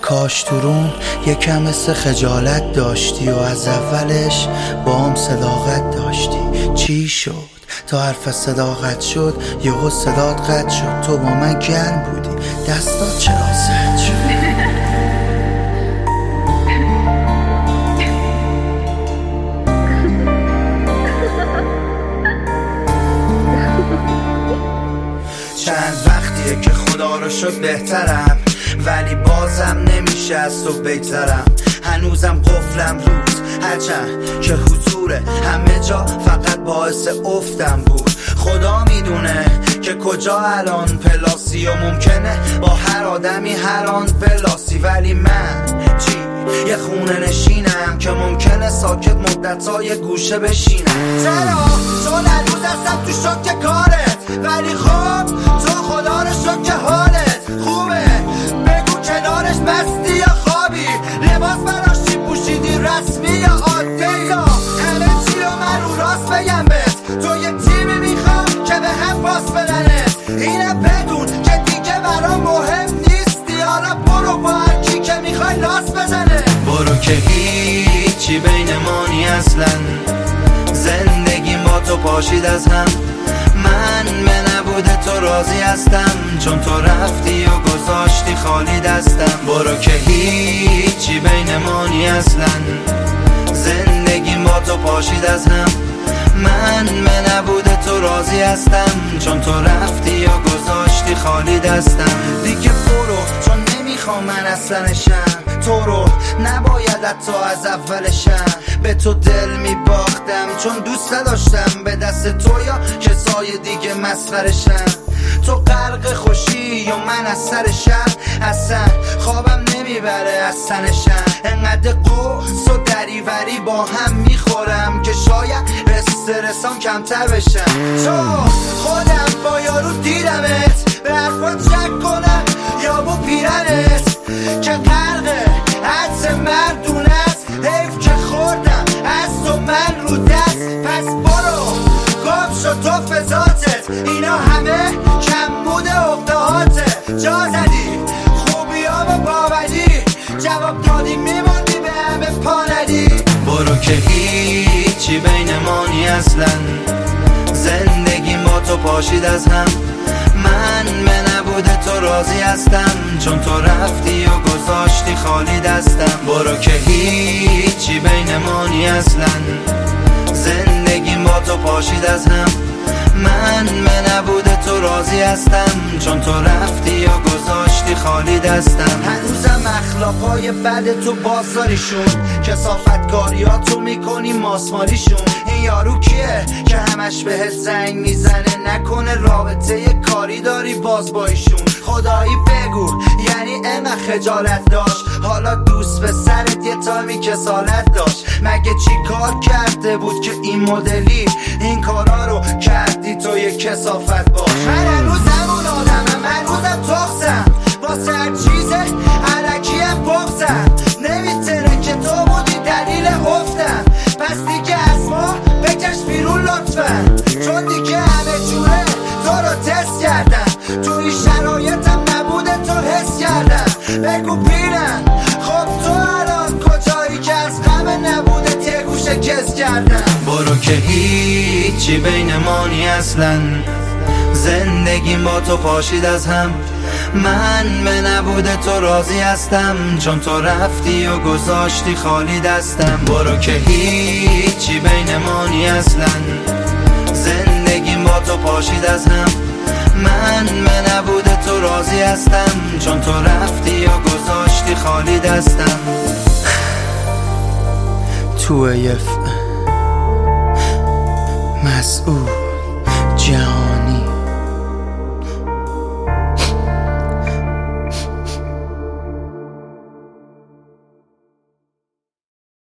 کاش تو روم یکم مثل خجالت داشتی و از اولش با هم صداقت داشتی. چی شد تا حرف صداقت شد یهو صدات قطع شد؟ تو با من گرم بودی دستات چرا سرد شد؟ چند وقتیه که خدا رو شد بهترم، ولی بازم نمیشه از تو بگذرم. هنوزم قفلم روز هرچند که حضور همه جا فقط باعث افتم بود. خدا میدونه که کجا الان پلاسی و ممکنه با هر آدمی هر آن پلاسی، ولی من چی؟ یه خونه نشینم که ممکنه ساکت مدت‌های گوشه بشینم. چرا؟ چون هنوز هستم تو شوک کارت، ولی خب تو خدا رو شکر که حالت خوبه. بگو کنارش مستی یا خوابی، لباس براش چی پوشیدی، رسمی یا عادی، یا همه چی رو من رو راست بگم بهت. تو یه تیمی میخوام که به هم پاس بدنت، اینه بدون که دیگه برام مهم نیستی. حالا برو با هر کی که میخوای لاس بزنه. برو که هیچی بین ما نی اصلا، زندگی با تو پاشید از هم. من به نبود تو راضی هستم، چون تو رفتی و گذاشتی خالی دستم. برو که هیچی بین ما نی اصلا، زندگی با تو پاشید از هم. من به نبود تو راضی هستم، چون تو رفتی و گذاشتی خالی دستم. دیگه برو چون نمیخوام من اصلا نشم تو رو، نباید حتی از اولشم به تو دل میباختم، چون دوست نداشتم به دست تو یا کسای دیگه مسخرشم. تو غرق خوشی یا من از سر شهر، اصلا خوابم نمیبره از تنشم. انقدر قرص و دریوری با هم میخورم که شاید استرسام کمتر بشم. تو خودم با یارو دیدمت، به حرفات شک کنم یا با پیرنت که غرق حدس مردون است. حیف که خوردم از تو من رو دست، پس برو گم شد تو فضاتت. اینا همه کم بوده عقدهاته، جا زدی خوبی ها و باوری، جواب دادی میموندی به همه پاندی. برو که هیچی بین ما نی اصلا، زندگی با تو پاشید از هم. من به نبود تو راضی هستم، چون تو رفتی و گذاشتی خالی دستم. برو که هیچی بین ما نی اصلا، زندگی با تو پاشید از هم. من به نبود تو راضی هستم، چون تو رفتی و گذاشتی خالی دستم. هنوزم اخلاقای بد تو بازاریشون، کثافتکاریاتو میکنی ماسمالیشون. این یارو کیه که همش بهت زنگ میزنه؟ نکنه رابطه کاری داری باز با ایشون؟ خدایی بگو یعنی انقدر خجالت داشت؟ حالا دوست به سرت یه تایمی کسالت داشت؟ مگه چی کار کرده بود که این مدلی این کارا رو کردی تو یه کثافت باش؟ من هنوزم اون آدمم، هنوزم تخصم، واسه هر چیز علکیم بغزم. نمیتره که تو بودی دلیل افتم، پس دیگه از ما بکش بیرون لطفا، چون دیگه همه جوره تو رو تست کردم. تو این شرایطم نبوده تو حس کردم. بگو پیرن خب تو الان کجایی که از غم نبوده یه گوشه کس کردم. برو که هیچی بین ما نی اصلا، زندگی با تو پاشید از هم. من به نبود تو راضی هستم، چون تو رفتی و گذاشتی خالی دستم. برو که هیچی بین ما نی اصلا، زندگی با تو پاشید از هم. من به نبود تو راضی هستم، چون تو رفتی و گذاشتی خالی دستم. تو مسعود جان